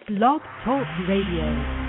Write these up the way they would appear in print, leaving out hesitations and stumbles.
Blog Talk Radio.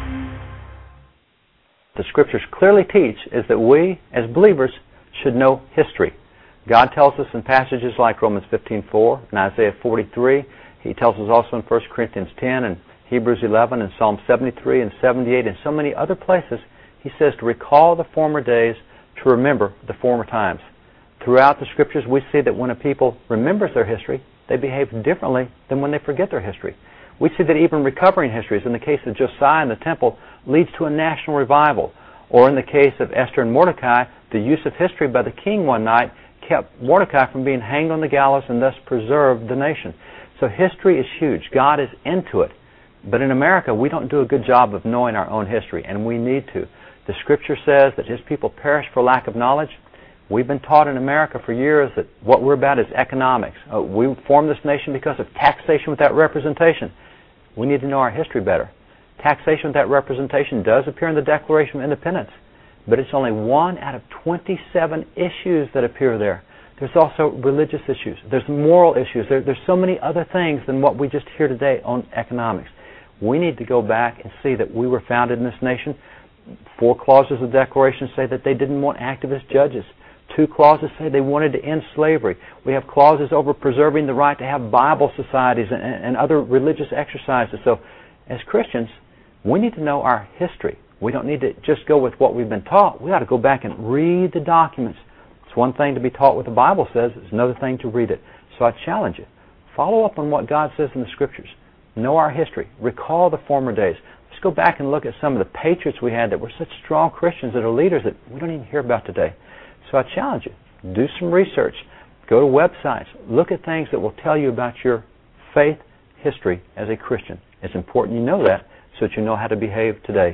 The Scriptures clearly teach is that we, as believers, should know history. God tells us in passages like Romans 15:4 and Isaiah 43. He tells us also in 1 Corinthians 10 and Hebrews 11 and Psalm 73 and 78 and so many other places. He says to recall the former days, to remember the former times. Throughout the Scriptures, we see that when a people remembers their history, they behave differently than when they forget their history. We see that even recovering histories, in the case of Josiah and the temple, leads to a national revival. Or in the case of Esther and Mordecai, the use of history by the king one night kept Mordecai from being hanged on the gallows and thus preserved the nation. So history is huge. God is into it. But in America, we don't do a good job of knowing our own history, and we need to. The Scripture says that His people perish for lack of knowledge. We've been taught in America for years that what we're about is economics. We formed this nation because of taxation without representation. We need to know our history better. Taxation without representation does appear in the Declaration of Independence, but it's only one out of 27 issues that appear there. There's also religious issues. There's moral issues. There's so many other things than what we just hear today on economics. We need to go back and see that we were founded in this nation. 4 clauses of the Declaration say that they didn't want activist judges. 2 clauses say they wanted to end slavery. We have clauses over preserving the right to have Bible societies and other religious exercises. So as Christians, we need to know our history. We don't need to just go with what we've been taught. We ought to go back and read the documents. It's one thing to be taught what the Bible says. It's another thing to read it. So I challenge you. Follow up on what God says in the Scriptures. Know our history. Recall the former days. Let's go back and look at some of the patriots we had that were such strong Christians that are leaders that we don't even hear about today. So I challenge you. Do some research. Go to websites. Look at things that will tell you about your faith history as a Christian. It's important you know that so that you know how to behave today.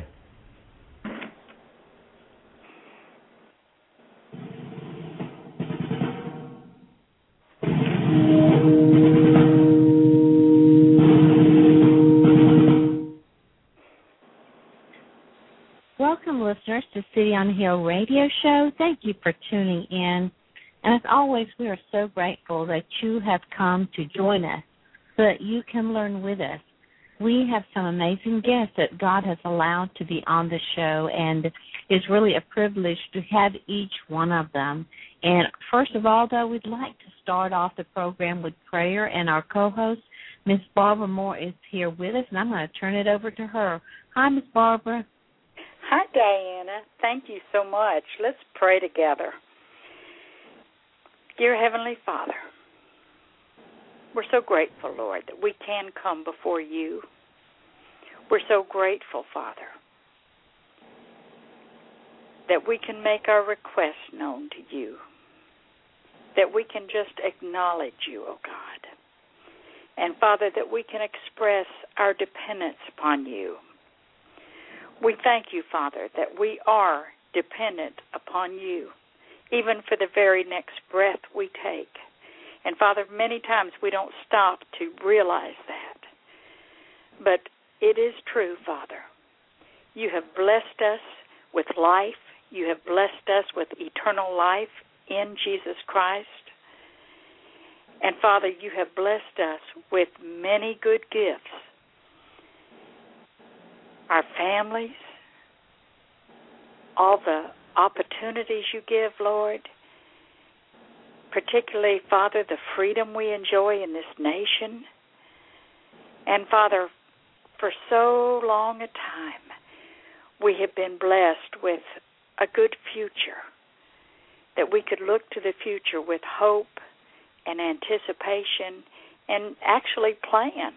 Welcome, listeners, to City on the Hill radio show. Thank you for tuning in. And as always, we are so grateful that you have come to join us so that you can learn with us. We have some amazing guests that God has allowed to be on the show, and it's really a privilege to have each one of them. And first of all, though, we'd like to start off the program with prayer, and our co-host, Miss Barbara Moore, is here with us, and I'm going to turn it over to her. Hi, Miss Barbara. Hi, Diana. Thank you so much. Let's pray together. Dear Heavenly Father, we're so grateful, Lord, that we can come before you. We're so grateful, Father, that we can make our requests known to you, that we can just acknowledge you, oh God, and, Father, that we can express our dependence upon you. We thank you, Father, that we are dependent upon you, even for the very next breath we take. And, Father, many times we don't stop to realize that. But it is true, Father. You have blessed us with life. You have blessed us with eternal life in Jesus Christ. And, Father, you have blessed us with many good gifts. Our families, all the opportunities you give, Lord, particularly, Father, the freedom we enjoy in this nation. And, Father, for so long a time, we have been blessed with a good future, that we could look to the future with hope and anticipation and actually plan.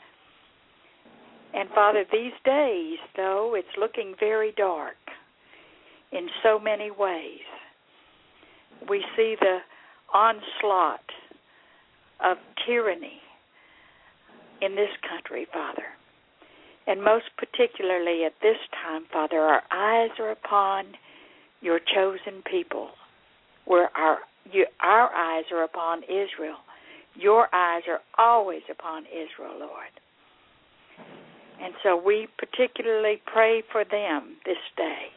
And, Father, these days, though, it's looking very dark in so many ways. We see the onslaught of tyranny in this country, Father. And most particularly at this time, Father, our eyes are upon your chosen people, where our eyes are upon Israel. Your eyes are always upon Israel, Lord. And so we particularly pray for them this day,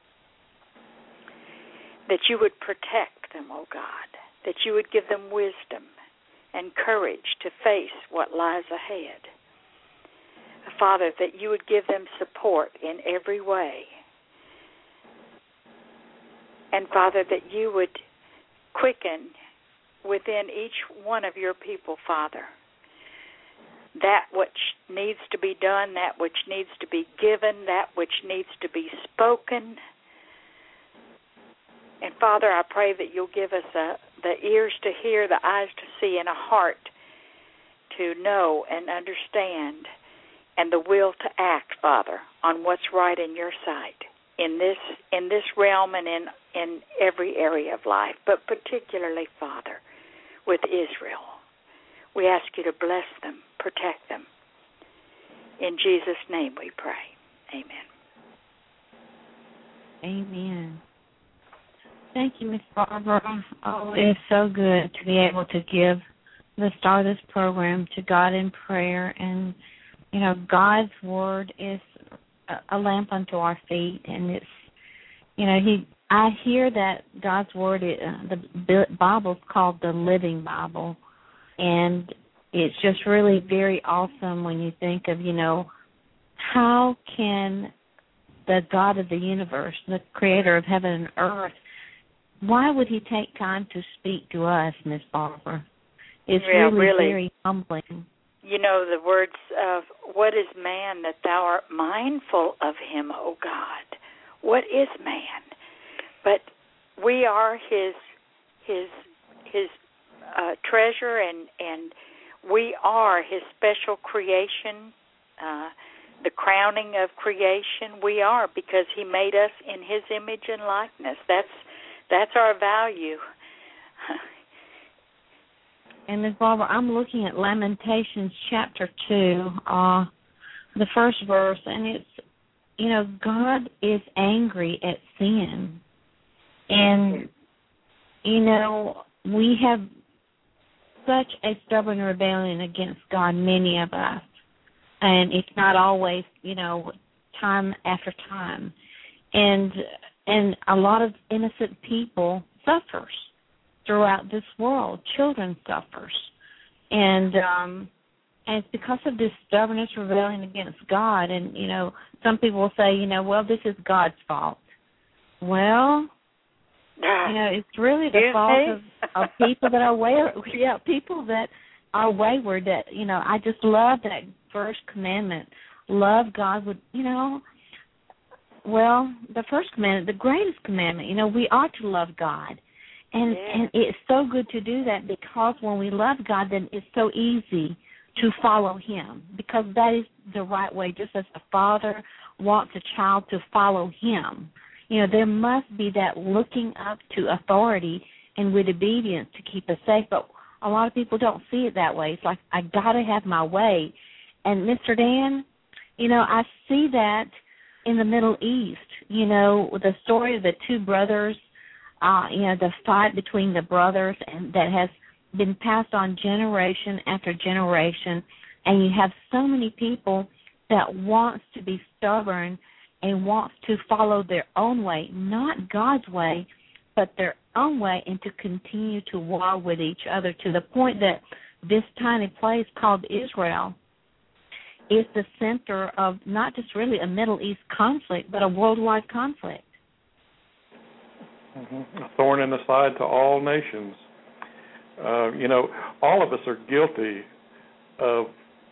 that you would protect them, oh God, that you would give them wisdom and courage to face what lies ahead. Father, that you would give them support in every way. And, Father, that you would quicken within each one of your people, Father, that which needs to be done, that which needs to be given, that which needs to be spoken. And, Father, I pray that you'll give us the ears to hear, the eyes to see, and a heart to know and understand, and the will to act, Father, on what's right in your sight in this realm and in every area of life, but particularly, Father, with Israel. We ask you to bless them, protect them. In Jesus' name we pray. Amen. Amen. Thank you, Miss Barbara. Oh, it is so good to be able to give the start of this program to God in prayer. And, you know, God's Word is a lamp unto our feet. And it's, you know, I hear that God's Word, the Bible's called the Living Bible. And it's just really very awesome when you think of, you know, how can the God of the universe, the creator of heaven and earth, why would he take time to speak to us, Miss Barbara? It's really very humbling. You know, the words of, what is man that thou art mindful of him, O God? What is man? But we are his treasure, and we are his special creation, the crowning of creation. We are, because he made us in his image and likeness. That's our value. And Ms. Barbara, I'm looking at Lamentations chapter 2, the first verse, and it's, you know, God is angry at sin. And, you know, we have such a stubborn rebellion against God, many of us. And it's not always, you know, time after time. And a lot of innocent people suffers throughout this world. Children suffers. And it's because of this stubbornness, rebellion against God. And, you know, some people will say, you know, well, this is God's fault. Well, you know, it's really the fault of people that are people that are wayward. That, you know, I just love that first commandment. Love God with, you know, well, the first commandment, the greatest commandment, you know, we ought to love God. And it's so good to do that, because when we love God, then it's so easy to follow him, because that is the right way, just as a father wants a child to follow him. You know, there must be that looking up to authority and with obedience to keep us safe. But a lot of people don't see it that way. It's like, I got to have my way. And Mr. Dan, you know, I see that in the Middle East, you know, with the story of the two brothers, you know, the fight between the brothers, and that has been passed on generation after generation. And you have so many people that wants to be stubborn and wants to follow their own way, not God's way, but their own way, and to continue to war with each other, to the point that this tiny place called Israel is the center of not just really a Middle East conflict, but a worldwide conflict. Mm-hmm. A thorn in the side to all nations. You know, all of us are guilty of,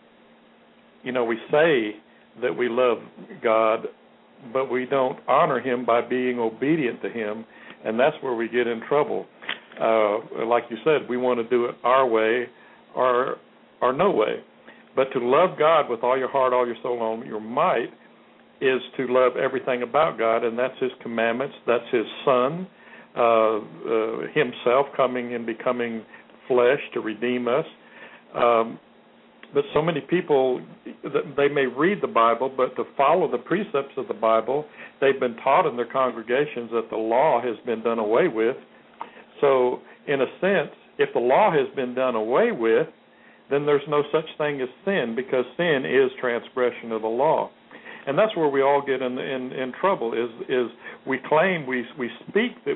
you know, we say that we love God, but we don't honor him by being obedient to him, and that's where we get in trouble. Like you said, we want to do it our way or no way. But to love God with all your heart, all your soul, all your might is to love everything about God, and that's his commandments. That's his Son, himself coming and becoming flesh to redeem us. But so many people, they may read the Bible, but to follow the precepts of the Bible, they've been taught in their congregations that the law has been done away with. So, in a sense, if the law has been done away with, then there's no such thing as sin, because sin is transgression of the law. And that's where we all get in trouble, is we claim, we speak that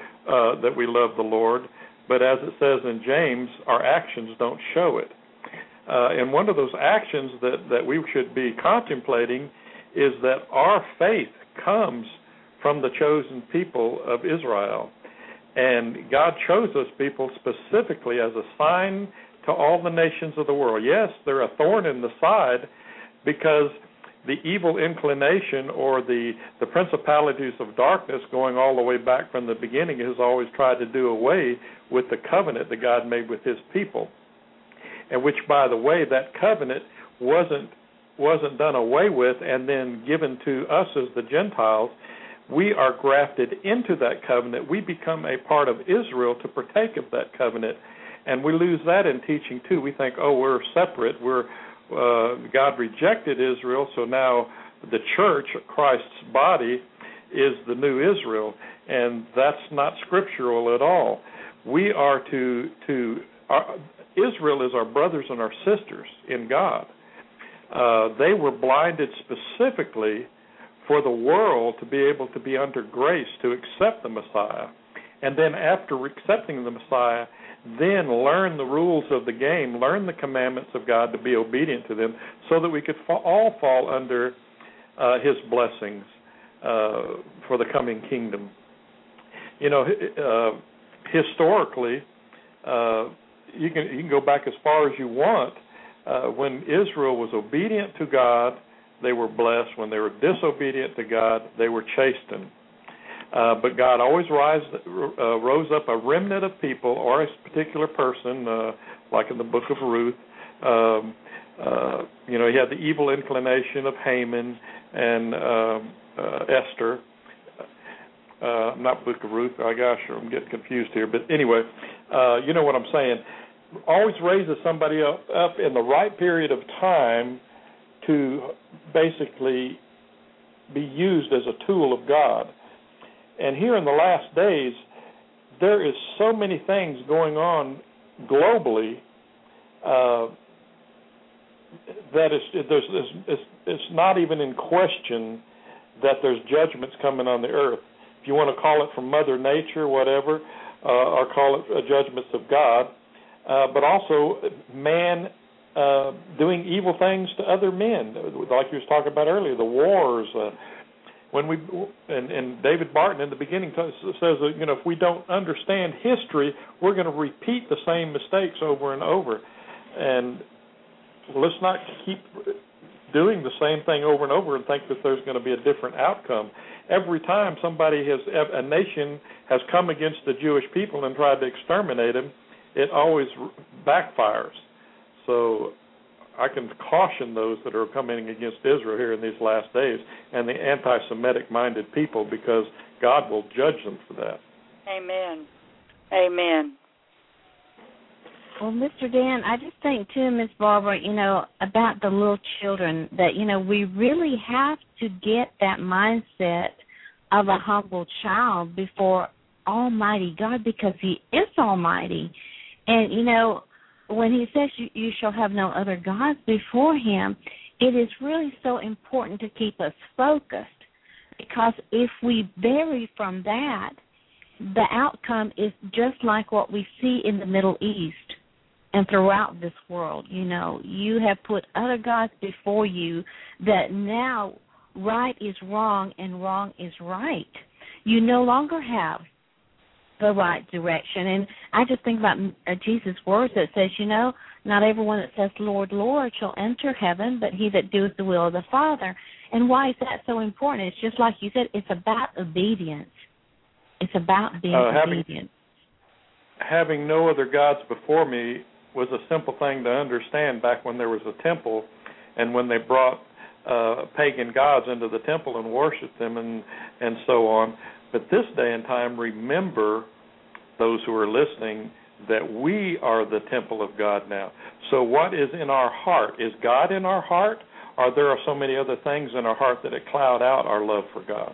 we love the Lord, but as it says in James, our actions don't show it. And one of those actions that we should be contemplating is that our faith comes from the chosen people of Israel. And God chose those people specifically as a sign to all the nations of the world. Yes, they're a thorn in the side because the evil inclination or the principalities of darkness going all the way back from the beginning has always tried to do away with the covenant that God made with his people. And which, by the way, that covenant wasn't done away with and then given to us as the Gentiles. We are grafted into that covenant. We become a part of Israel to partake of that covenant. And we lose that in teaching, too. We think, we're separate. God rejected Israel, so now the church, Christ's body, is the new Israel. And that's not scriptural at all. We are Israel is our brothers and our sisters in God. They were blinded specifically for the world to be able to be under grace to accept the Messiah. And then after accepting the Messiah, then learn the rules of the game, learn the commandments of God to be obedient to them so that we could all fall under his blessings for the coming kingdom. Historically, you can go back as far as you want. When Israel was obedient to God, they were blessed. When they were disobedient to God, they were chastened. But God always rose up a remnant of people or a particular person, like in the book of Ruth. He had the evil inclination of Haman and Esther. Not book of Ruth. Oh, gosh, I'm getting confused here. But anyway, you know what I'm saying. Always raises somebody up in the right period of time to basically be used as a tool of God. And here in the last days, there is so many things going on globally that it's not even in question that there's judgments coming on the earth. If you want to call it from Mother Nature, whatever, or call it judgments of God, but also man doing evil things to other men, like you was talking about earlier, the wars. And David Barton in the beginning says that, if we don't understand history, we're going to repeat the same mistakes over and over. And let's not keep doing the same thing over and over and think that there's going to be a different outcome. Every time a nation has come against the Jewish people and tried to exterminate them, it always backfires. So I can caution those that are coming against Israel here in these last days and the anti-Semitic-minded people, because God will judge them for that. Amen. Amen. Well, Mr. Dan, I just think, too, Ms. Barbara, about the little children, that, we really have to get that mindset of a humble child before Almighty God, because he is Almighty. And, when he says you shall have no other gods before him, it is really so important to keep us focused, because if we vary from that, the outcome is just like what we see in the Middle East and throughout this world. You have put other gods before you that now right is wrong and wrong is right. You no longer have the right direction. And I just think about Jesus' words that says, not everyone that says, Lord, Lord, shall enter heaven, but he that doeth the will of the Father. And why is that so important? It's just like you said, it's about obedience. It's about being obedient. Having no other gods before me was a simple thing to understand back when there was a temple, and when they brought pagan gods into the temple and worshiped them and so on. But this day and time, remember, those who are listening, that we are the temple of God now. So what is in our heart? Is God in our heart? Or there are so many other things in our heart that it cloud out our love for God?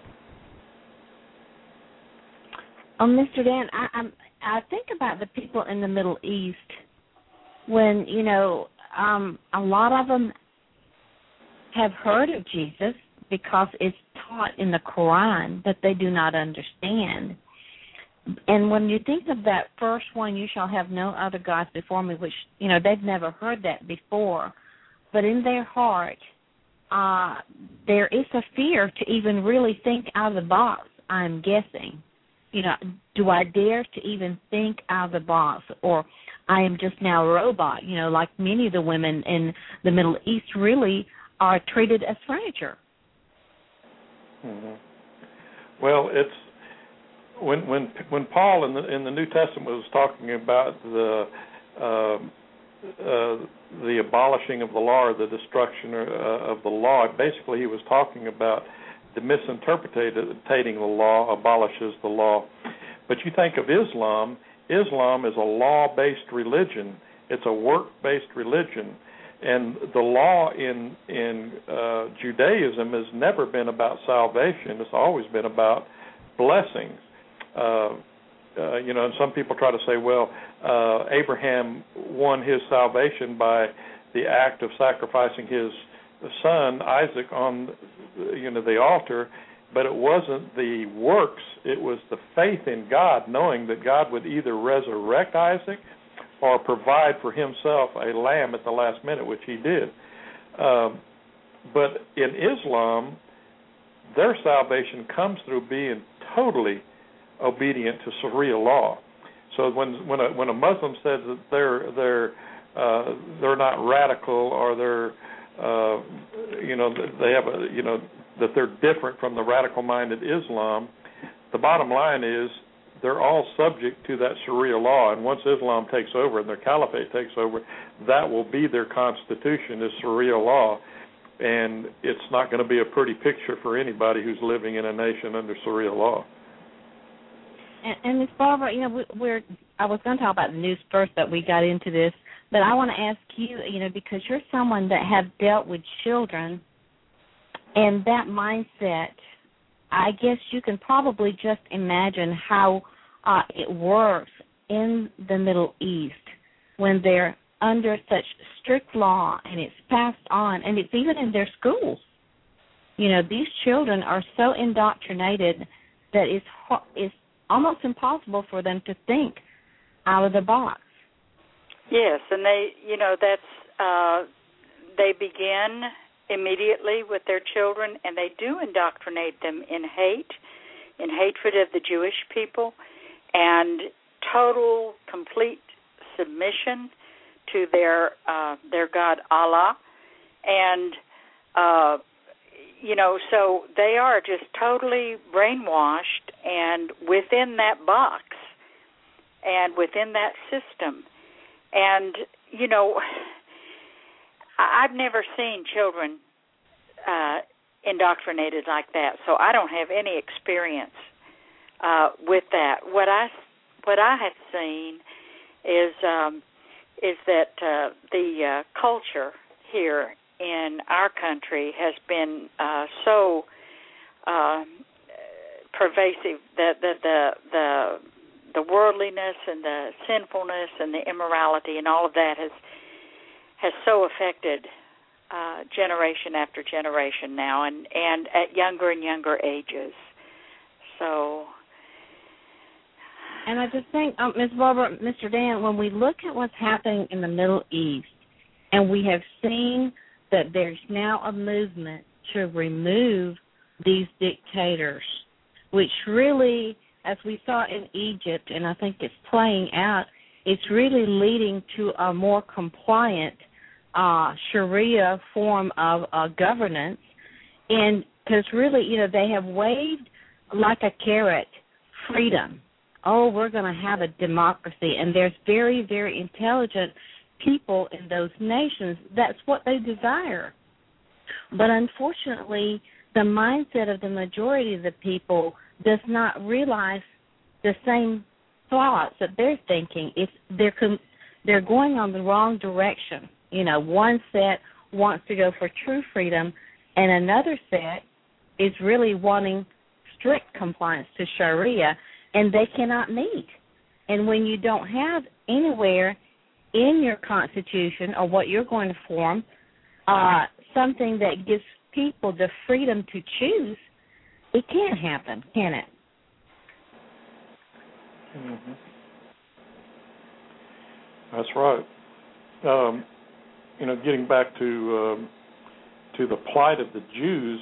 Mr. Dan, I think about the people in the Middle East when, a lot of them have heard of Jesus because it's taught in the Quran, but they do not understand. And when you think of that first one, you shall have no other gods before me, which, you know, they've never heard that before. But in their heart, there is a fear to even really think out of the box, I'm guessing. You know, do I dare to even think out of the box? Or I am just now a robot, you know, like many of the women in the Middle East really are treated as furniture. Mm-hmm. Well, it's when Paul in the New Testament was talking about the abolishing of the law or the destruction of the law, basically he was talking about the misinterpreting the law abolishes the law. But you think of Islam. Islam is a law-based religion. It's a work-based religion. And the law in Judaism has never been about salvation. It's always been about blessings. You know, and some people try to say, well, Abraham won his salvation by the act of sacrificing his son, Isaac, on, you know, the altar, but it wasn't the works. It was the faith in God, knowing that God would either resurrect Isaac or provide for himself a lamb at the last minute, which he did. But in Islam, their salvation comes through being totally obedient to Sharia law. So when a Muslim says that they're not radical or they're you know, they have a, you know, that they're different from the radical-minded Islam, the bottom line is they're all subject to that Sharia law, and once Islam takes over and their caliphate takes over, that will be their constitution, is Sharia law, and it's not going to be a pretty picture for anybody who's living in a nation under Sharia law. And Ms. Barbara, you know, I was going to talk about the news first, but we got into this. But I want to ask you, you know, because you're someone that have dealt with children, and that mindset, I guess you can probably just imagine how it works in the Middle East when they're under such strict law and it's passed on, and it's even in their schools. You know, these children are so indoctrinated that it's almost impossible for them to think out of the box. Yes, and they, you know, that's they begin immediately with their children, and they do indoctrinate them in hatred of the Jewish people, and total, complete submission to their God Allah, and you know, so they are just totally brainwashed, and within that box, and within that system. And, you know, I've never seen children indoctrinated like that, so I don't have any experience with that. What I have seen is that the culture here in our country has been so pervasive that the worldliness and the sinfulness and the immorality and all of that has so affected generation after generation now, and at younger and younger ages. So, and I just think, Ms. Barbara, Mr. Dan, when we look at what's happening in the Middle East, and we have seen that there's now a movement to remove these dictators, which really, as we saw in Egypt, and I think it's playing out, it's really leading to a more compliant Sharia form of governance. And because really, you know, they have waved like a carrot freedom. Oh, we're going to have a democracy. And there's very, very intelligent people in those nations. That's what they desire. But unfortunately, the mindset of the majority of the people does not realize the same thoughts that they're thinking. They're going on the wrong direction. You know, one set wants to go for true freedom, and another set is really wanting strict compliance to Sharia, and they cannot meet. And when you don't have anywhere in your Constitution or what you're going to form something that gives people the freedom to choose, it can't happen, can it? Mm-hmm. That's right. Getting back to the plight of the Jews,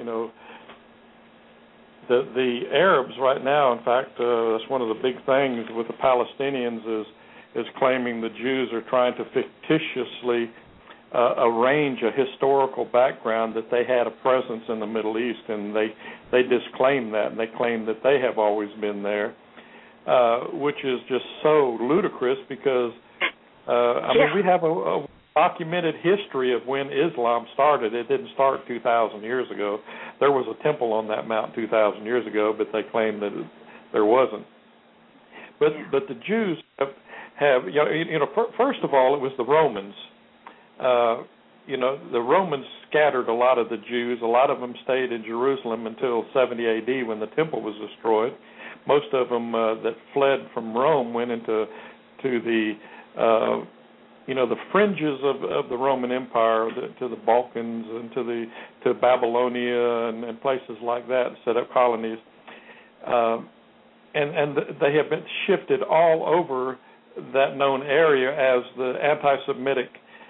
the Arabs right now, in fact, that's one of the big things with the Palestinians is claiming the Jews are trying to fictitiously arrange a historical background that they had a presence in the Middle East, and they disclaim that, and they claim that they have always been there, which is just so ludicrous because, we have a documented history of when Islam started. It didn't start 2,000 years ago. There was a temple on that mount 2,000 years ago, but they claim that there wasn't. But the Jews have first of all, it was the Romans. The Romans scattered a lot of the Jews. A lot of them stayed in Jerusalem until 70 A.D. when the temple was destroyed. Most of them that fled from Rome went into the the fringes of the Roman Empire, to the Balkans and to Babylonia and places like that, set up colonies. And they have been shifted all over that known area as the anti-Semitic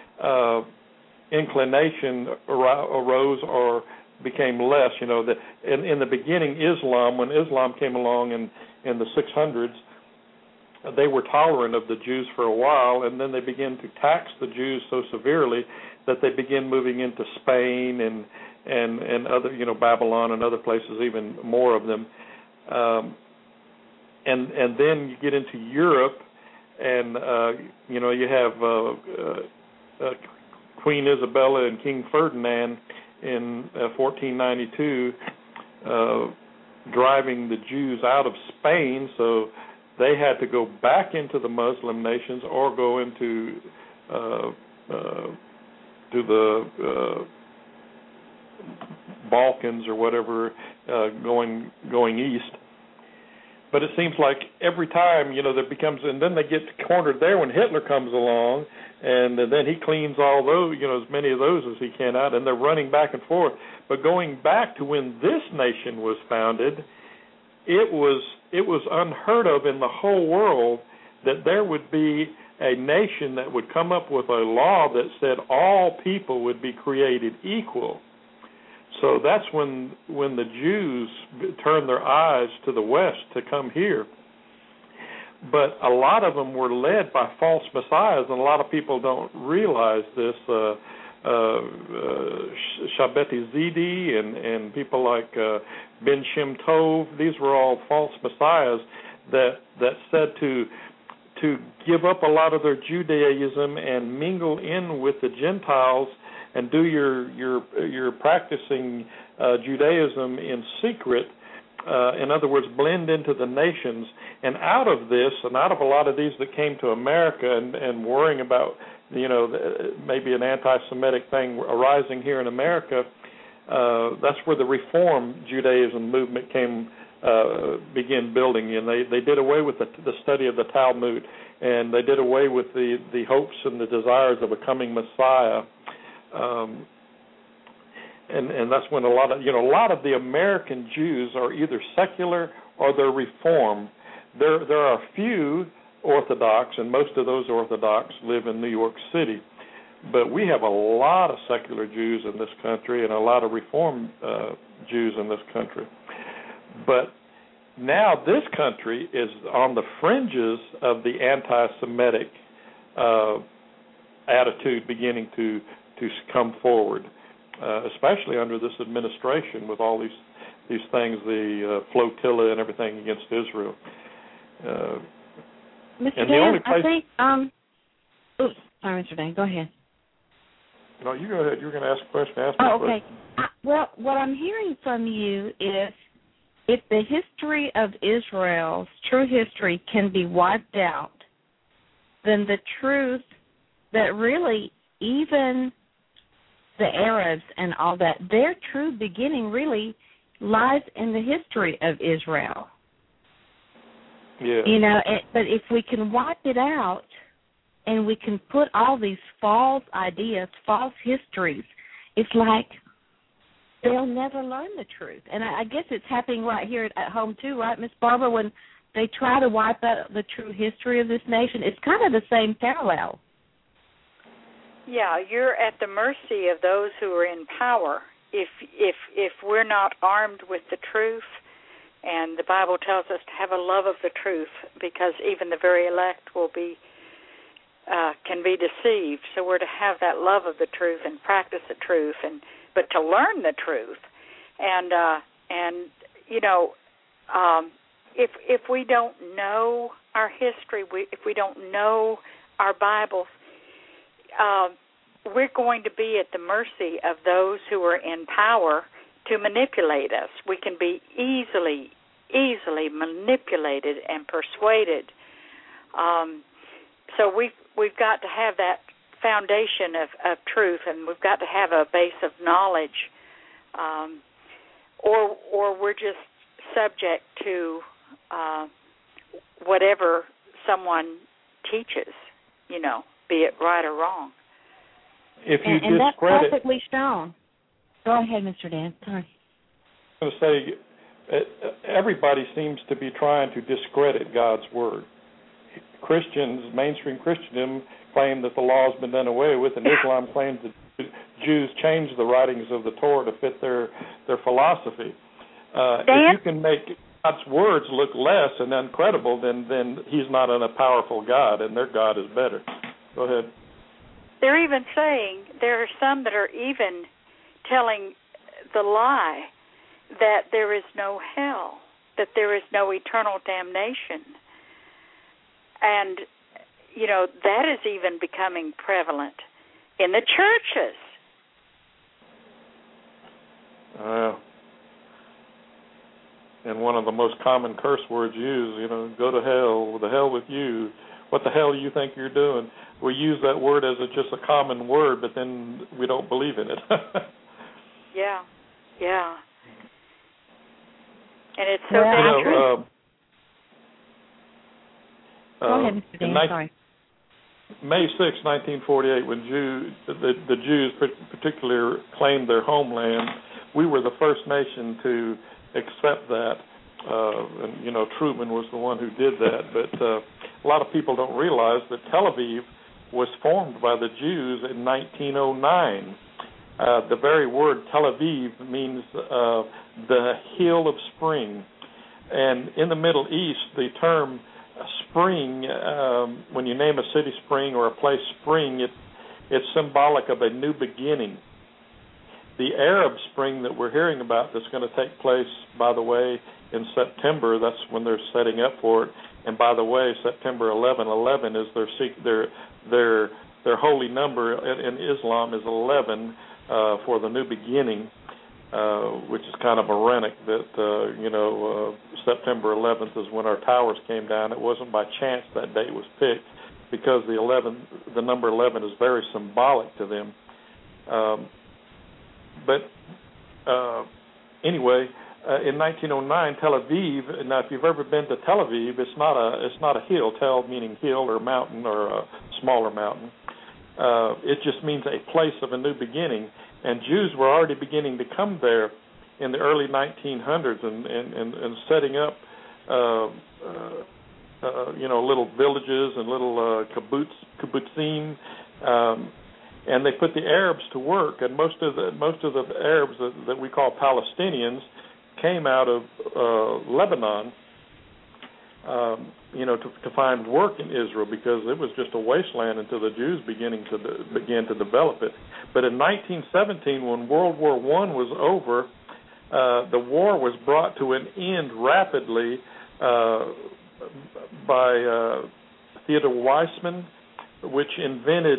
inclination arose or became less. In the beginning, when Islam came along in the 600s, they were tolerant of the Jews for a while, and then they began to tax the Jews so severely that they began moving into Spain and other, Babylon and other places, even more of them. And then you get into Europe, and you have Queen Isabella and King Ferdinand in 1492 driving the Jews out of Spain, so they had to go back into the Muslim nations or go into to the Balkans or whatever, going east. But it seems like every time, there becomes, and then they get cornered there when Hitler comes along, and then he cleans all those, as many of those as he can out, and they're running back and forth. But going back to when this nation was founded, it was unheard of in the whole world that there would be a nation that would come up with a law that said all people would be created equal. So that's when the Jews turned their eyes to the West to come here. But a lot of them were led by false messiahs, and a lot of people don't realize this. Shabtai Zidi and people like Ben Shem Tov, these were all false messiahs that said to give up a lot of their Judaism and mingle in with the Gentiles and do your practicing Judaism in secret. In other words, blend into the nations. And out of this, and out of a lot of these that came to America and worrying about, maybe an anti-Semitic thing arising here in America, that's where the Reform Judaism movement began building. And they did away with the study of the Talmud, and they did away with the hopes and the desires of a coming Messiah. And that's when a lot of the American Jews are either secular or they're Reformed. There are a few Orthodox, and most of those Orthodox live in New York City. But we have a lot of secular Jews in this country and a lot of Reformed Jews in this country. But now this country is on the fringes of the anti-Semitic attitude beginning to come forward, especially under this administration with all these things, the flotilla and everything against Israel. Mr. Dan, I think, sorry, Mr. Dan, go ahead. No, you go ahead. You were going to ask a question. Okay. Well, what I'm hearing from you is if the history of Israel's true history can be wiped out, then the truth that really even the Arabs and all that, their true beginning really lies in the history of Israel. Yeah. But if we can wipe it out and we can put all these false ideas, false histories, it's like they'll never learn the truth. And I guess it's happening right here at home too, right, Miss Barbara, when they try to wipe out the true history of this nation. It's kind of the same parallel. Yeah, you're at the mercy of those who are in power. If we're not armed with the truth, and the Bible tells us to have a love of the truth, because even the very elect will be can be deceived. So we're to have that love of the truth and practice the truth, but to learn the truth, and you know, if we don't know our history, if we don't know our Bibles, we're going to be at the mercy of those who are in power to manipulate us. We can be easily manipulated and persuaded. So we've got to have that foundation of truth, and we've got to have a base of knowledge, or we're just subject to whatever someone teaches, you know, be it right or wrong. If you and that's discredit, perfectly shown. Go ahead, Mr. Dan. Sorry. I was going to say, everybody seems to be trying to discredit God's Word. Christians, mainstream Christendom, claim that the law has been done away with, and Islam claims that Jews changed the writings of the Torah to fit their philosophy. If you can make God's words look less and uncredible, then he's not a powerful God, and their God is better. Go ahead. They're even saying, there are some that are even telling the lie that there is no hell, that there is no eternal damnation. And, you know, that is even becoming prevalent in the churches. And one of the most common curse words used, you know, go to hell, the hell with you. What the hell do you think you're doing? We use that word as just a common word, but then we don't believe in it. Yeah. And it's so dangerous. Go ahead, Mr. Dan, sorry. May 6, 1948, when the Jews particularly claimed their homeland, we were the first nation to accept that. And, you know, Truman was the one who did that. But a lot of people don't realize that Tel Aviv was formed by the Jews in 1909. The very word Tel Aviv means the hill of spring. And in the Middle East, the term spring, when you name a city Spring or a place Spring, it's symbolic of a new beginning. The Arab Spring that we're hearing about that's going to take place, by the way, in September, that's when they're setting up for it. And by the way, September 11 is their holy number in Islam is 11 for the new beginning, which is kind of ironic that, September 11th is when our towers came down. It wasn't by chance that date was picked, because the number 11 is very symbolic to them. Anyway, in 1909, Tel Aviv. Now, if you've ever been to Tel Aviv, it's not a hill. Tel meaning hill or mountain or a smaller mountain. It just means a place of a new beginning. And Jews were already beginning to come there in the early 1900s and setting up, little villages and little kibbutzim. And they put the Arabs to work, and most of the Arabs that we call Palestinians came out of Lebanon, to find work in Israel, because it was just a wasteland until the Jews began to develop it. But in 1917, when World War I was over, the war was brought to an end rapidly by Theodore Weissman, which invented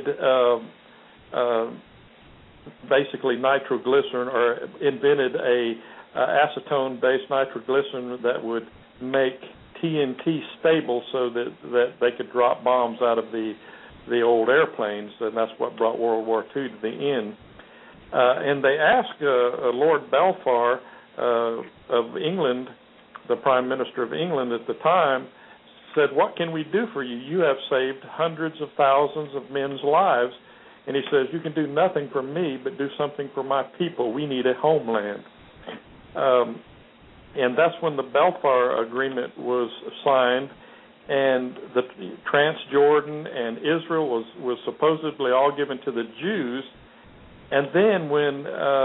basically nitroglycerin, or invented a acetone-based nitroglycerin that would make TNT stable so that they could drop bombs out of the old airplanes, and that's what brought World War II to the end. And they asked Lord Balfour of England, the Prime Minister of England at the time, said, "What can we do for you? You have saved hundreds of thousands of men's lives." And he says, "You can do nothing for me, but do something for my people. We need a homeland." and that's when the Balfour Agreement was signed, and the Transjordan and Israel was supposedly all given to the Jews. And then when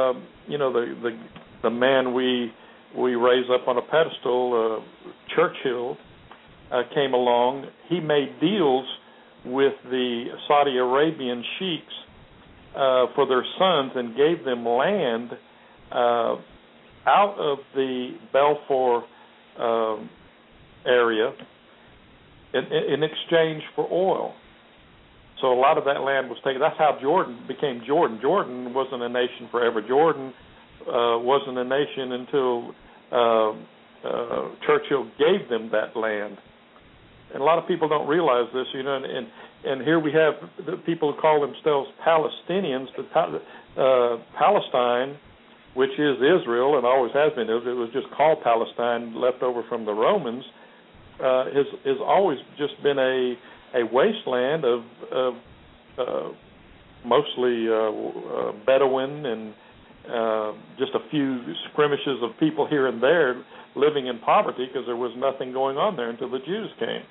the man we raise up on a pedestal, Churchill, came along, he made deals with the Saudi Arabian sheiks for their sons and gave them land out of the Balfour area in exchange for oil. So a lot of that land was taken. That's how Jordan became Jordan. Jordan wasn't a nation forever. Jordan wasn't a nation until Churchill gave them that land. And a lot of people don't realize this, and here we have the people who call themselves Palestinians. Palestine, which is Israel and always has been, it was just called Palestine, left over from the Romans, has always just been a wasteland of mostly Bedouin and just a few skirmishes of people here and there living in poverty because there was nothing going on there until the Jews came.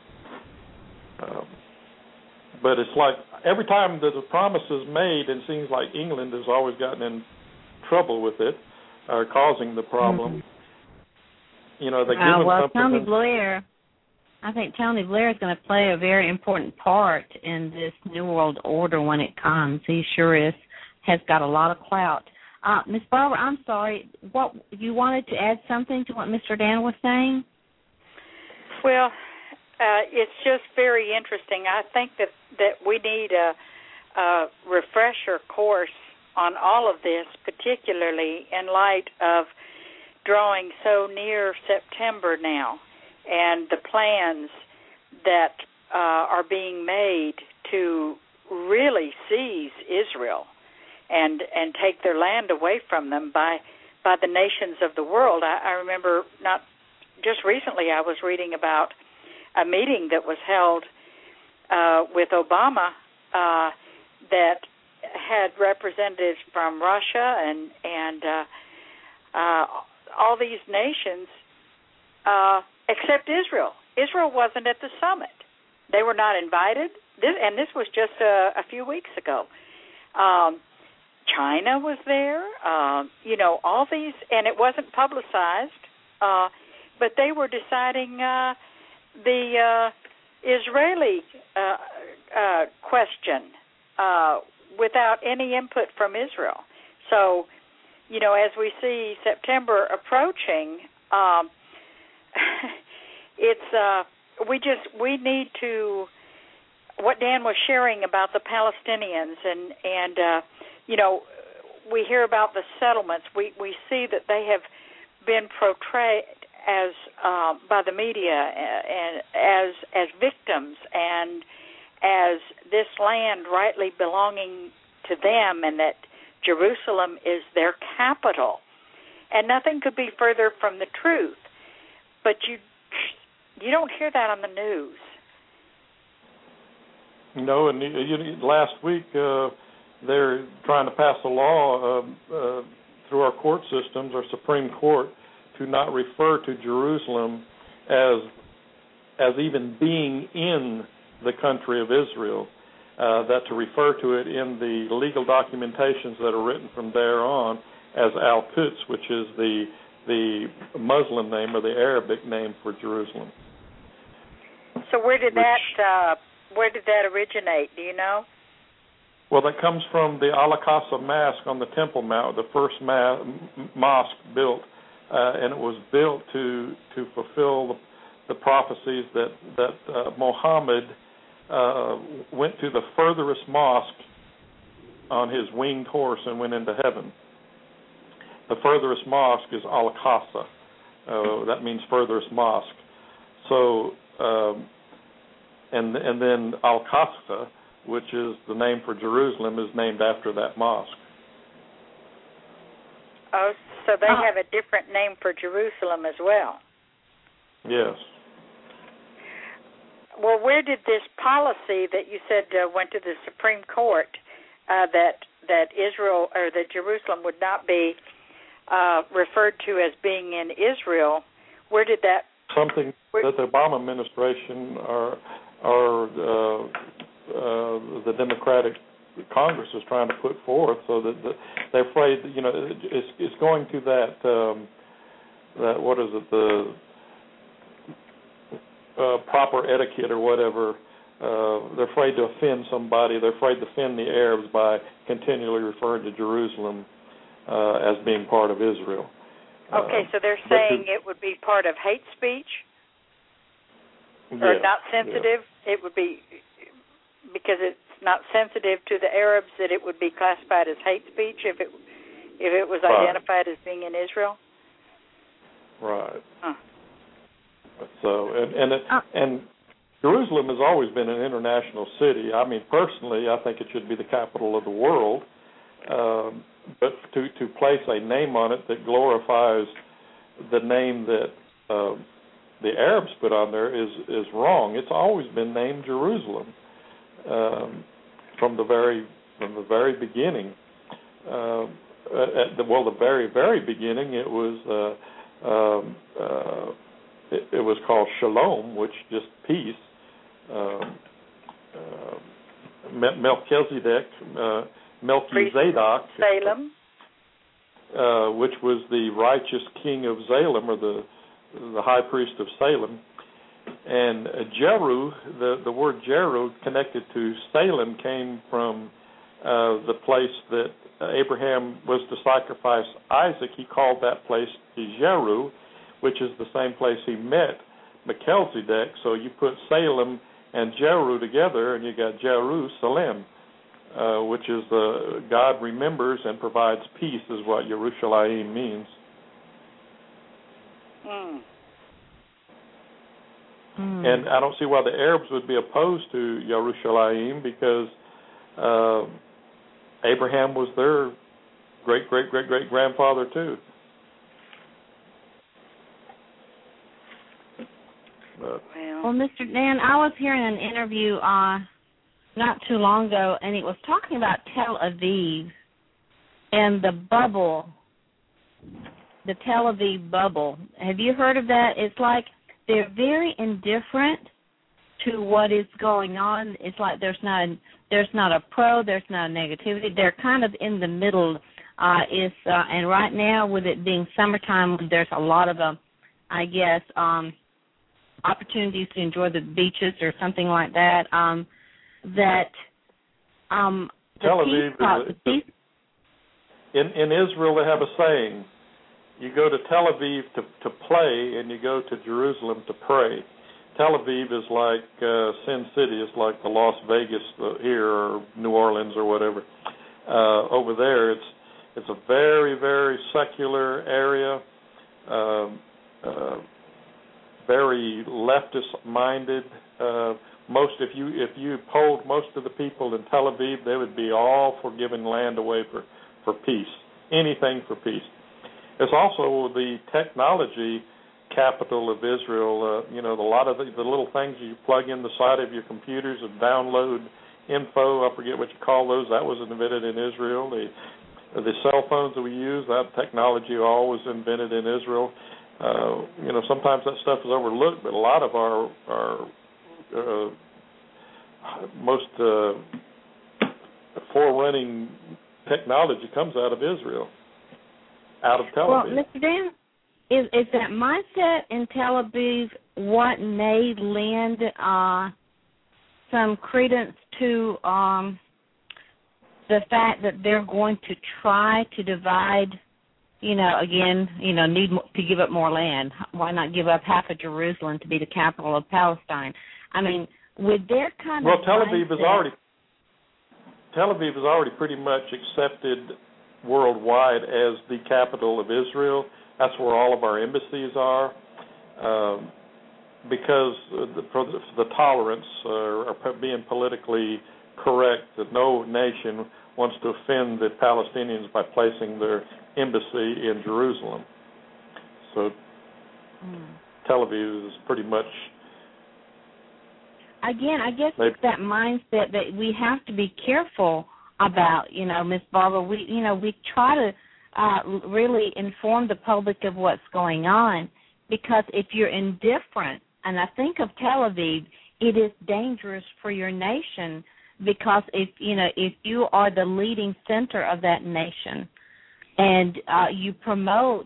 But it's like every time that a promise is made, it seems like England has always gotten in trouble with it, causing the problem. They give them something. Tony Blair, I think Tony Blair is going to play a very important part in this New World Order when it comes. He sure has got a lot of clout. Ms. Barber, I'm sorry, what you wanted to add something to what Mr. Dan was saying? Well, it's just very interesting. I think that we need a refresher course on all of this, particularly in light of drawing so near September now and the plans that are being made to really seize Israel and take their land away from them by the nations of the world. I remember not just recently I was reading about a meeting that was held with Obama that had representatives from Russia and all these nations except Israel. Israel wasn't at the summit. They were not invited, and this was just a few weeks ago. China was there, all these, and it wasn't publicized, but they were deciding the Israeli question without any input from Israel. So, as we see September approaching, we need to, what Dan was sharing about the Palestinians and we hear about the settlements. We see that they have been portrayed as by the media and as victims and as this land rightly belonging to them, and that Jerusalem is their capital. And nothing could be further from the truth. But you don't hear that on the news. No, and last week they're trying to pass a law through our court systems, our Supreme Court, to not refer to Jerusalem as even being in the country of Israel, that to refer to it in the legal documentations that are written from there on as Al-Quds, which is the Muslim name or the Arabic name for Jerusalem. So where did that originate? Do you know? Well, that comes from the Al-Aqsa Mosque on the Temple Mount, the first mosque built, and it was built to fulfill the prophecies that Muhammad went to the furthest mosque on his winged horse and went into heaven. The furthest mosque is Al-Aqsa. That means furthest mosque. So, and then Al-Aqsa, which is the name for Jerusalem, is named after that mosque. Oh, so they have a different name for Jerusalem as well. Yes. Well, where did this policy that you said went to the Supreme Court that Israel or that Jerusalem would not be referred to as being in Israel? Where did that? Something that the Obama administration or the Democratic Congress is trying to put forth, so that they're afraid that, it's going to that what is it, the proper etiquette or whatever. They're afraid to offend somebody. They're afraid to offend the Arabs by continually referring to Jerusalem as being part of Israel. Okay, so they're saying it would be part of hate speech, or not sensitive. Yeah. It would be because it's not sensitive to the Arabs, that it would be classified as hate speech if it was identified as being in Israel. Right. Huh. So and Jerusalem has always been an international city. I mean, personally, I think it should be the capital of the world. But to place a name on it that glorifies the name that the Arabs put on there is wrong. It's always been named Jerusalem from the very beginning. The very beginning, it was called Shalom, which just peace. Melchizedek, Salem, which was the righteous king of Salem, or the high priest of Salem, and Jeru, the word Jeru connected to Salem came from the place that Abraham was to sacrifice Isaac. He called that place Jeru, which is the same place he met Melchizedek. So you put Salem and Jeru together, and you got Jerusalem. Which is God remembers and provides peace, is what Yerushalayim means. And I don't see why the Arabs would be opposed to Yerushalayim, because Abraham was their great-great-great-great-grandfather too. Well, Mr. Dan, I was hearing an interview not too long ago, and it was talking about Tel Aviv and the bubble, the Tel Aviv bubble. Have you heard of that? It's like they're very indifferent to what is going on. It's like there's not a pro, there's not a negativity. They're kind of in the middle. And right now, with it being summertime, there's a lot of opportunities to enjoy the beaches or something like that. Tel Aviv in Israel, they have a saying: you go to Tel Aviv to play, and you go to Jerusalem to pray. Tel Aviv is like Sin City. It's like the Las Vegas here, or New Orleans, or whatever. Over there, it's a very, very secular area, very leftist-minded. If you polled most of the people in Tel Aviv, they would be all for giving land away for peace, anything for peace. It's also the technology capital of Israel. A lot of the little things you plug in the side of your computers and download info, I forget what you call those, that was invented in Israel. The cell phones that we use, that technology all was invented in Israel. Sometimes that stuff is overlooked, but a lot of our most forerunning technology comes out of Israel, out of Tel Aviv. Well, Mr. Dan, is that mindset in Tel Aviv what may lend some credence to the fact that they're going to try to divide? Need to give up more land. Why not give up half of Jerusalem to be the capital of Palestine? I mean, with their kind of Tel Aviv is already pretty much accepted worldwide as the capital of Israel. That's where all of our embassies are, because for the tolerance or being politically correct, that no nation wants to offend the Palestinians by placing their embassy in Jerusalem. So Tel Aviv is pretty much... Again, I guess it's that mindset that we have to be careful about, Ms. Barbara. We try to really inform the public of what's going on, because if you're indifferent, and I think of Tel Aviv, it is dangerous for your nation, because if you are the leading center of that nation, and you promote,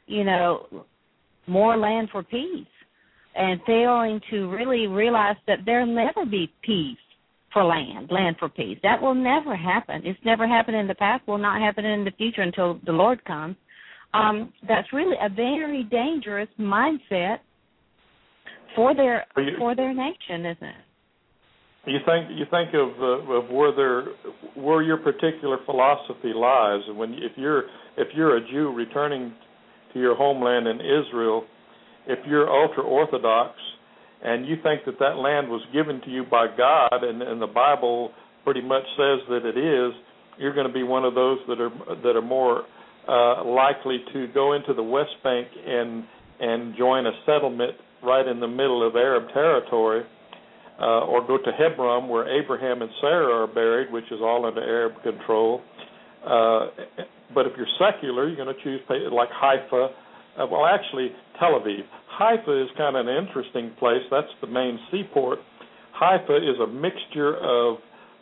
more land for peace, and failing to really realize that there'll never be peace for land for peace. That will never happen. It's never happened in the past, will not happen in the future until the Lord comes. That's really a very dangerous mindset for their nation, isn't it? You think of where your particular philosophy lies, and if you're a Jew returning to your homeland in Israel, if you're ultra orthodox and you think that land was given to you by God, and the Bible pretty much says that it is, you're going to be one of those that are more likely to go into the West Bank and join a settlement right in the middle of Arab territory, or go to Hebron where Abraham and Sarah are buried, which is all under Arab control. But if you're secular, you're going to choose like Haifa. Actually, Tel Aviv. Haifa is kind of an interesting place. That's the main seaport. Haifa is a mixture of,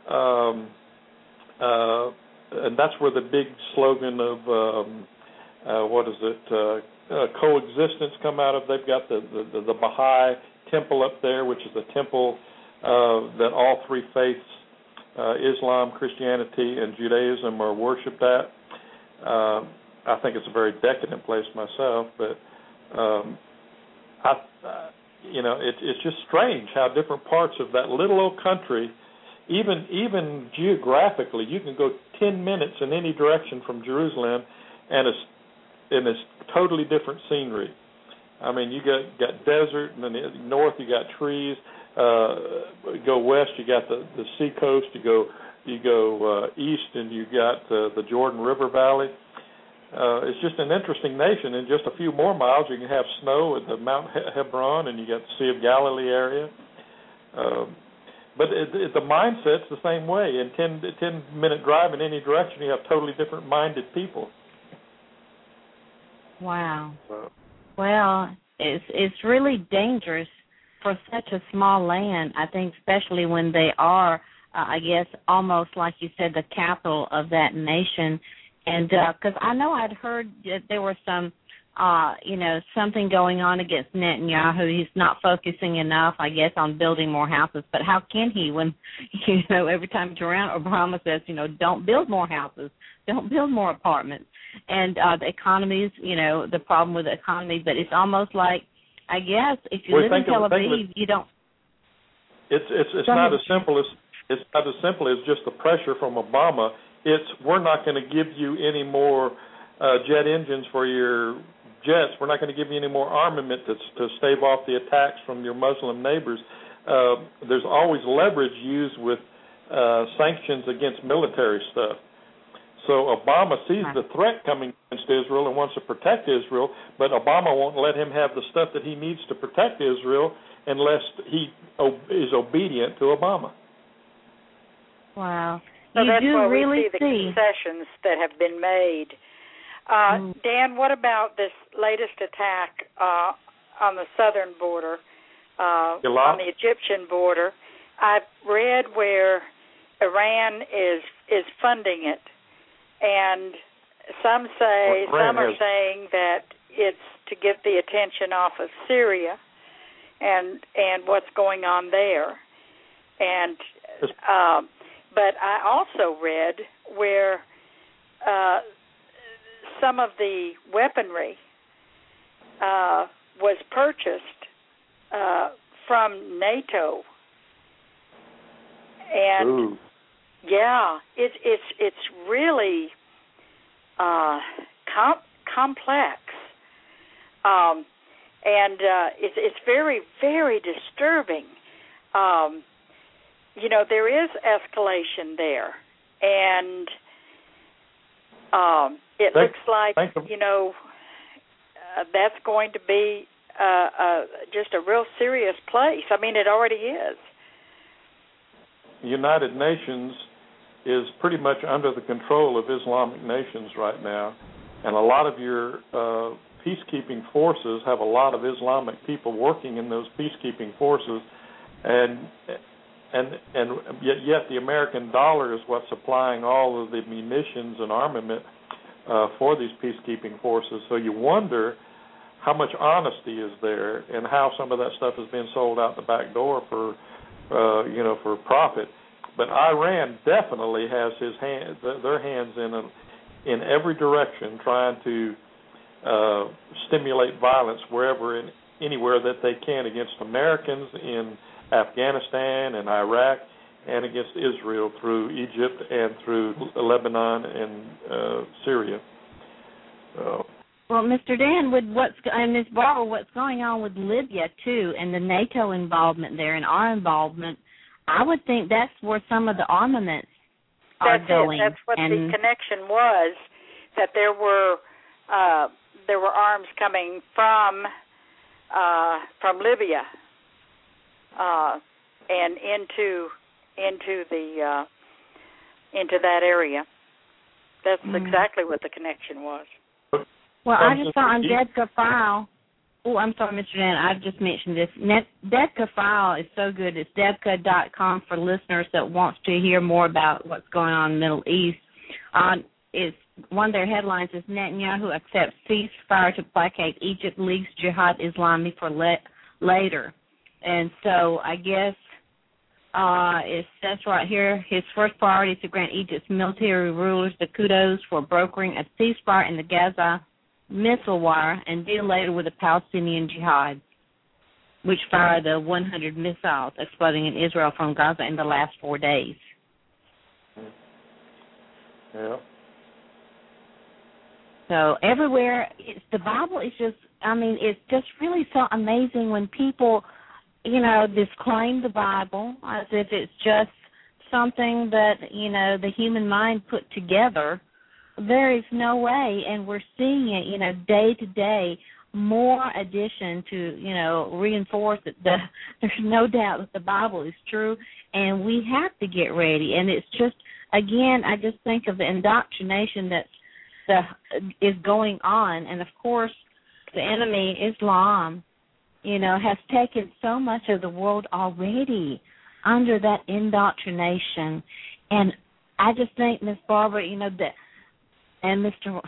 and that's where the big slogan of, coexistence come out of. They've got the Baha'i temple up there, which is a temple that all three faiths, Islam, Christianity, and Judaism, are worshipped at. I think it's a very decadent place myself, but it's just strange how different parts of that little old country, even geographically, you can go 10 minutes in any direction from Jerusalem, and it's totally different scenery. I mean, you got desert, and then north you got trees. Go west, you got the sea coast. You go east, and you got the Jordan River Valley. It's just an interesting nation. In just a few more miles, you can have snow at the Mount Hebron, and you got the Sea of Galilee area. But the mindset's the same way. In 10-minute drive in any direction, you have totally different minded people. Wow. Well, it's really dangerous for such a small land, I think, especially when they are, I guess, almost like you said, the capital of that nation. And because I know I'd heard that there was some, something going on against Netanyahu. He's not focusing enough, I guess, on building more houses. But how can he when, every time he's around, Obama says, don't build more houses, don't build more apartments. And the economy is, the problem with the economy. But it's almost like, I guess, if you live in Tel Aviv, you don't. It's not as simple as just the pressure from Obama. We're not going to give you any more jet engines for your jets. We're not going to give you any more armament to stave off the attacks from your Muslim neighbors. There's always leverage used with sanctions against military stuff. So Obama sees the threat coming against Israel and wants to protect Israel, but Obama won't let him have the stuff that he needs to protect Israel unless he is obedient to Obama. Wow. So you that's do why really we see the concessions that have been made. Dan, what about this latest attack on the southern border, on the Egyptian border? I've read where Iran is funding it, and some are saying that it's to get the attention off of Syria and what's going on there, and but I also read where some of the weaponry was purchased from NATO, and Ooh. Yeah, it's really complex, and it's very, very disturbing. There is escalation there, and it looks like that's going to be just a real serious place. I mean, it already is. United Nations is pretty much under the control of Islamic nations right now. and a lot of your peacekeeping forces have a lot of Islamic people working in those peacekeeping forces, and yet the American dollar is what's supplying all of the munitions and armament for these peacekeeping forces. So you wonder how much honesty is there, and how some of that stuff has been sold out the back door for profit. But Iran definitely has their hands in every direction, trying to stimulate violence anywhere that they can against Americans in Afghanistan and Iraq, and against Israel through Egypt and through Lebanon and Syria. Well, Mr. Dan, and Ms. Barbara, what's going on with Libya too, and the NATO involvement there and our involvement, I would think that's where some of the armaments are going. That's what the connection was. That there were arms coming from Libya and into that area. That's exactly what the connection was. Well, I just saw on Dedka File. Oh, I'm sorry, Mr. Dan. I just mentioned this. Dedka File is so good. It's Dedka.com for listeners that wants to hear more about what's going on in the Middle East. It's one of their headlines is Netanyahu accepts ceasefire to placate Egypt, leaves Jihad Islami for later. And so I guess it says right here, his first priority is to grant Egypt's military rulers the kudos for brokering a ceasefire in the Gaza missile wire and deal later with the Palestinian Jihad, which fired the 100 missiles exploding in Israel from Gaza in the last 4 days. Yeah. So everywhere, the Bible is just, it's just really so amazing when people, disclaim the Bible as if it's just something that, the human mind put together. There is no way, and we're seeing it, day to day, more addition to, reinforce that there's no doubt that the Bible is true, and we have to get ready. And it's just, again, I just think of the indoctrination is going on, and of course, the enemy, Islam, has taken so much of the world already under that indoctrination. And I just think, Miss Barbara, that, and Mr.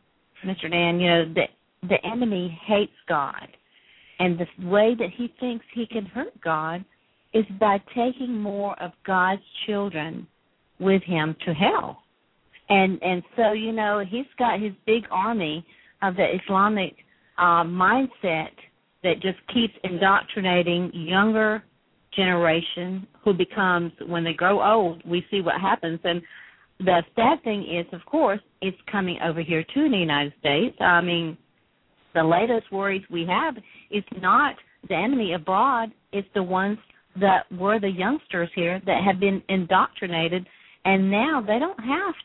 Dan, the enemy hates God, and the way that he thinks he can hurt God is by taking more of God's children with him to hell. And so, he's got his big army of the Islamic mindset that just keeps indoctrinating younger generation who becomes, when they grow old, we see what happens. And the sad thing is, of course, it's coming over here too in the United States. The latest worries we have is not the enemy abroad, it's the ones that were the youngsters here that have been indoctrinated, and now they don't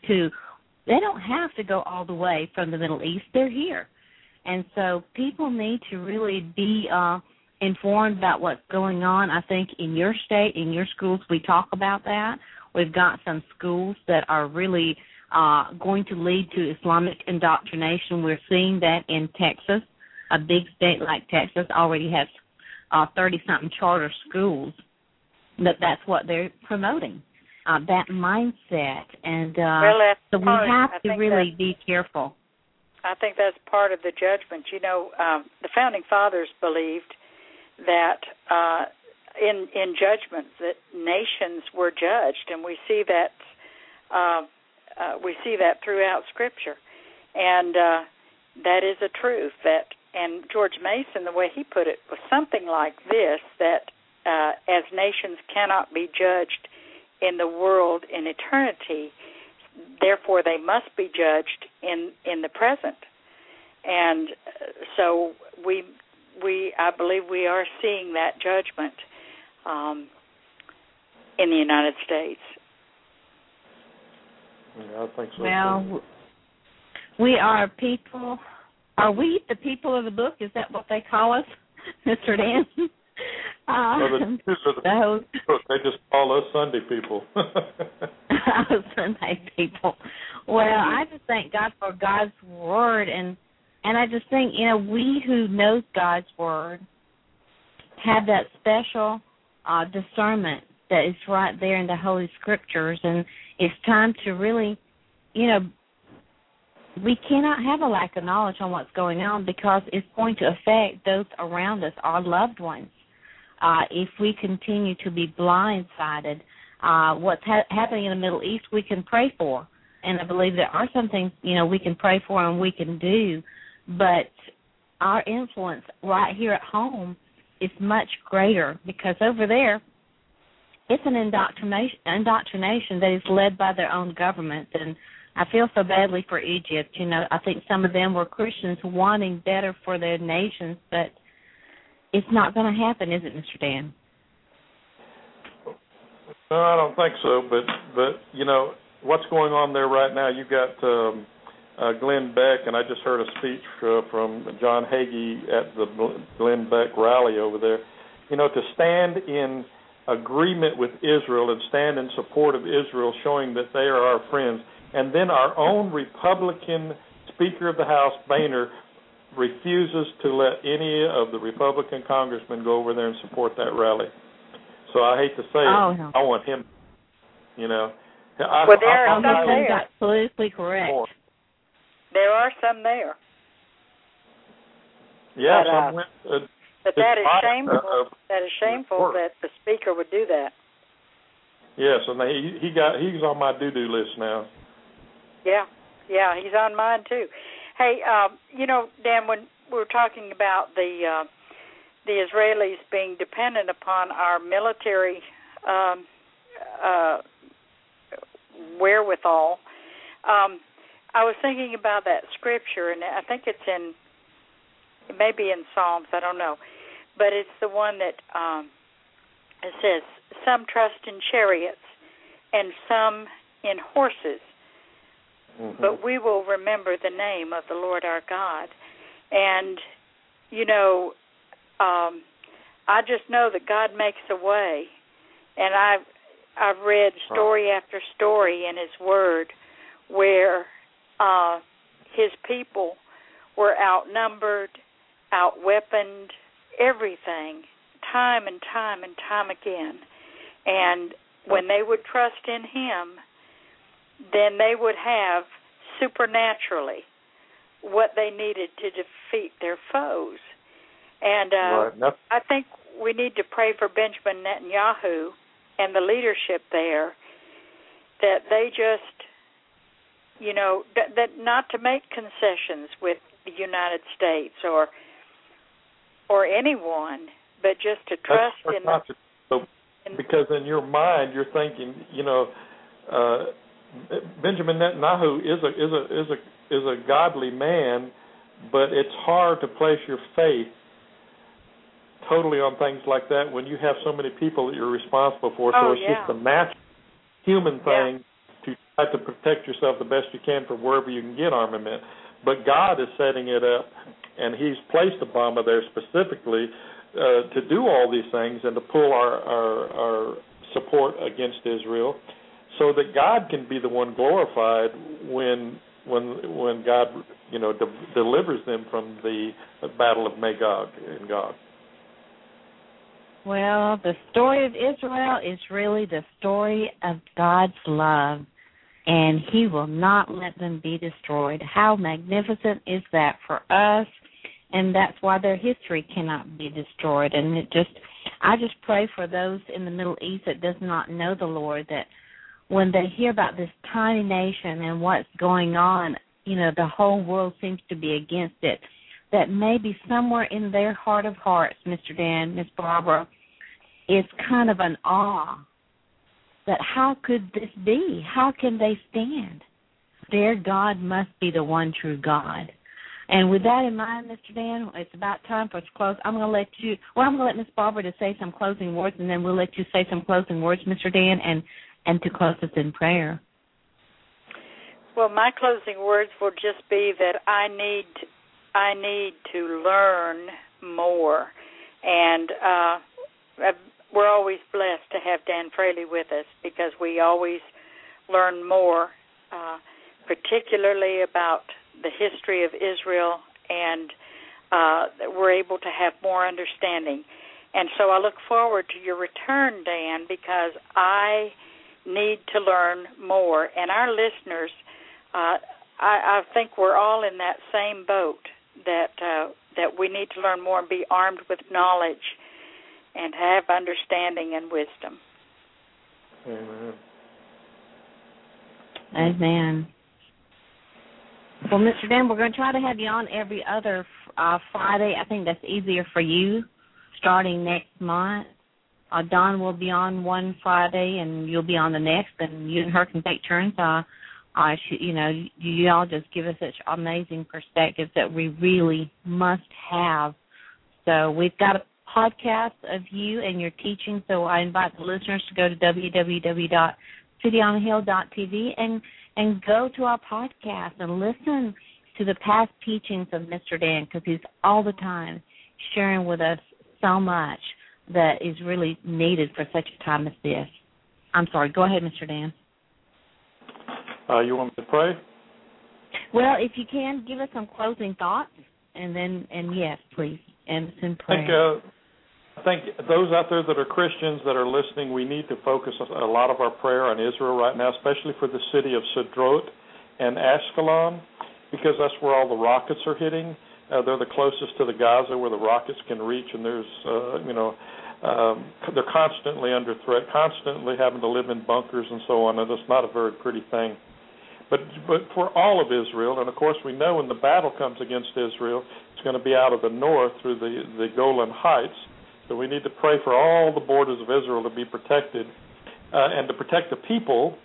have to go all the way from the Middle East. They're here. And so people need to really be informed about what's going on. I think in your state, in your schools, we talk about that. We've got some schools that are really going to lead to Islamic indoctrination. We're seeing that in Texas. A big state like Texas already has 30-something charter schools. That's what they're promoting, that mindset. And so we have to really be careful. I think that's part of the judgment. The Founding Fathers believed that in judgment that nations were judged, and we see that throughout Scripture, and that is a truth. And George Mason, the way he put it, was something like this: that as nations cannot be judged in the world in eternity, therefore they must be judged in the present. And so I believe we are seeing that judgment in the United States. Yeah, I think so. Well, we are people. Are we the people of the book? Is that what they call us, Mr. Dan? They just call us Sunday people. Sunday people. Well, I just thank God for God's Word, and I just think, we who knows God's Word have that special discernment that is right there in the Holy Scriptures, and it's time to really, we cannot have a lack of knowledge on what's going on, because it's going to affect those around us, our loved ones. If we continue to be blindsided, what's happening in the Middle East we can pray for. And I believe there are some things, we can pray for and we can do. But our influence right here at home is much greater, because over there it's an indoctrination that is led by their own government. And I feel so badly for Egypt. I think some of them were Christians wanting better for their nations, but it's not going to happen, is it, Mr. Dan? No, I don't think so. But what's going on there right now? You've got Glenn Beck, and I just heard a speech from John Hagee at the Glenn Beck rally over there. To stand in agreement with Israel and stand in support of Israel, showing that they are our friends, and then our own Republican Speaker of the House, Boehner, refuses to let any of the Republican congressmen go over there and support that rally. So I hate to say it, no. I want him, Well, there are some there. That's politically correct. More. There are some there. Yeah, but that is shameful. That is shameful that the Speaker would do that. Yes, and he's on my do-do list now. Yeah, he's on mine too. Hey, Dan, when we were talking about the Israelis being dependent upon our military wherewithal, I was thinking about that scripture, and I think it may be in Psalms, I don't know, but it's the one that it says, some trust in chariots and some in horses, but we will remember the name of the Lord our God. And, I just know that God makes a way, and I've read story after story in His Word where His people were outnumbered, outweaponed, everything, time and time and time again. And when they would trust in Him, then they would have supernaturally what they needed to defeat their foes. And I think we need to pray for Benjamin Netanyahu and the leadership there, that they just, that not to make concessions with the United States or anyone, but just to trust because in your mind you're thinking, Benjamin Netanyahu is a godly man, but it's hard to place your faith totally on things like that when you have so many people that you're responsible for. So it's just a natural human thing to try to protect yourself the best you can from wherever you can get armament. But God is setting it up, and He's placed Obama there specifically to do all these things and to pull our support against Israel, so that God can be the one glorified when God delivers them from the battle of Magog and Gog. Well, the story of Israel is really the story of God's love, and He will not let them be destroyed. How magnificent is that for us? And that's why their history cannot be destroyed. And I just pray for those in the Middle East that does not know the Lord, that when they hear about this tiny nation and what's going on, the whole world seems to be against it, that maybe somewhere in their heart of hearts, Mr. Dan, Miss Barbara, is kind of an awe that how could this be? How can they stand? Their God must be the one true God. And with that in mind, Mr. Dan, it's about time for us to close. I'm going to let Miss Barbara to say some closing words, and then we'll let you say some closing words, Mr. Dan, and to close us in prayer. Well, my closing words will just be that I need to learn more, and we're always blessed to have Dan Fraley with us because we always learn more, particularly about the history of Israel, and we're able to have more understanding. And so I look forward to your return, Dan, because I need to learn more. And our listeners, I think we're all in that same boat, that we need to learn more and be armed with knowledge and have understanding and wisdom. Amen. Amen. Well, Mr. Dan, we're going to try to have you on every other Friday. I think that's easier for you starting next month. Dawn will be on one Friday, and you'll be on the next, and you and her can take turns. You all just give us such amazing perspectives that we really must have. So we've got a podcast of you and your teaching, so I invite the listeners to go to www.cityonthehill.tv and go to our podcast and listen to the past teachings of Mr. Dan, because he's all the time sharing with us so much that is really needed for such a time as this. I'm sorry. Go ahead, Mr. Dan. You want me to pray? Well, if you can, give us some closing thoughts, and yes, please, and some prayer. I think those out there that are Christians that are listening, we need to focus a lot of our prayer on Israel right now, especially for the city of Sderot and Ashkelon, because that's where all the rockets are hitting. They're the closest to the Gaza where the rockets can reach, and there's, they're constantly under threat, constantly having to live in bunkers and so on, and it's not a very pretty thing. But for all of Israel, and of course we know when the battle comes against Israel, it's going to be out of the north through the Golan Heights. So we need to pray for all the borders of Israel to be protected and to protect the people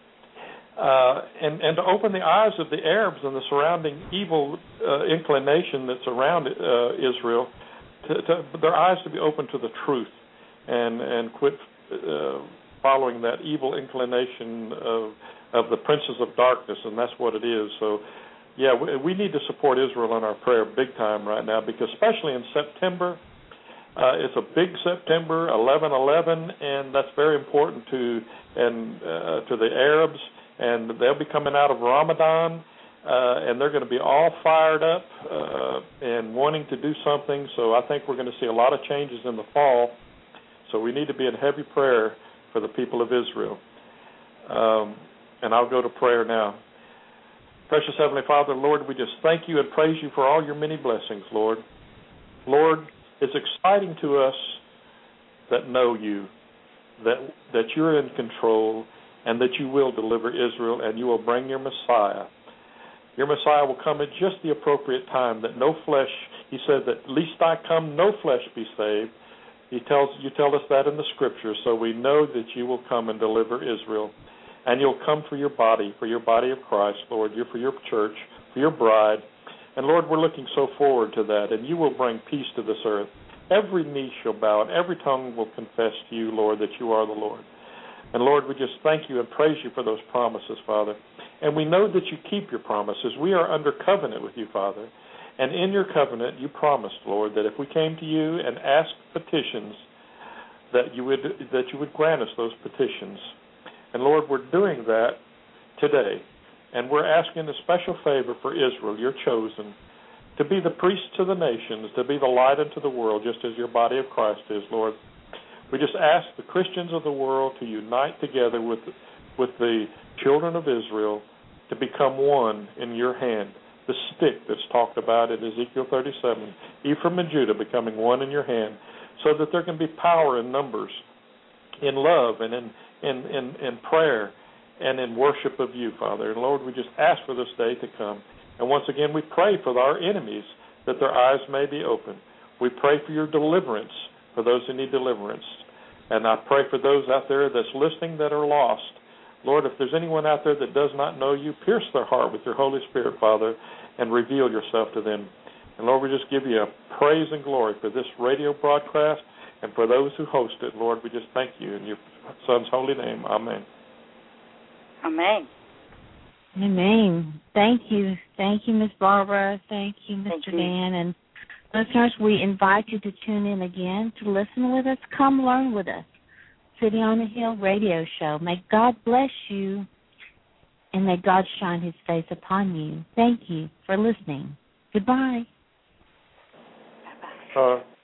and to open the eyes of the Arabs and the surrounding evil inclination that's around Israel, to their eyes to be open to the truth and quit following that evil inclination of the princes of darkness, and that's what it is. So, yeah, we need to support Israel in our prayer big time right now, because especially in September, it's a big September, 11/11, and that's very important to the Arabs, and they'll be coming out of Ramadan, and they're going to be all fired up and wanting to do something. So I think we're going to see a lot of changes in the fall. So we need to be in heavy prayer for the people of Israel. And I'll go to prayer now. Precious Heavenly Father, Lord, we just thank you and praise you for all your many blessings, Lord. Lord, it's exciting to us that know you, that you're in control, and that you will deliver Israel, and you will bring your Messiah. Your Messiah will come at just the appropriate time, that no flesh, he said that least I come, no flesh be saved. You tell us that in the Scriptures, so we know that you will come and deliver Israel. And you'll come for your body of Christ, Lord, for your church, for your bride. And, Lord, we're looking so forward to that, and you will bring peace to this earth. Every knee shall bow, and every tongue will confess to you, Lord, that you are the Lord. And, Lord, we just thank you and praise you for those promises, Father. And we know that you keep your promises. We are under covenant with you, Father. And in your covenant, you promised, Lord, that if we came to you and asked petitions, that you would grant us those petitions. And, Lord, we're doing that today. And we're asking a special favor for Israel, your chosen, to be the priests to the nations, to be the light unto the world, just as your body of Christ is, Lord. We just ask the Christians of the world to unite together with the children of Israel to become one in your hand. The stick that's talked about in Ezekiel 37, Ephraim and Judah becoming one in your hand, so that there can be power in numbers, in love and in prayer and in worship of you, Father. And Lord, we just ask for this day to come. And once again, we pray for our enemies, that their eyes may be open. We pray for your deliverance, for those who need deliverance. And I pray for those out there that's listening that are lost. Lord, if there's anyone out there that does not know you, pierce their heart with your Holy Spirit, Father, and reveal yourself to them. And Lord, we just give you a praise and glory for this radio broadcast and for those who host it. Lord, we just thank you in your Son's holy name. Amen. Amen. Amen. Thank you. Thank you, Miss Barbara. Thank you, Mr. Dan. And Listeners, we invite you to tune in again to listen with us. Come learn with us. City on the Hill radio show. May God bless you, and may God shine his face upon you. Thank you for listening. Goodbye. Bye.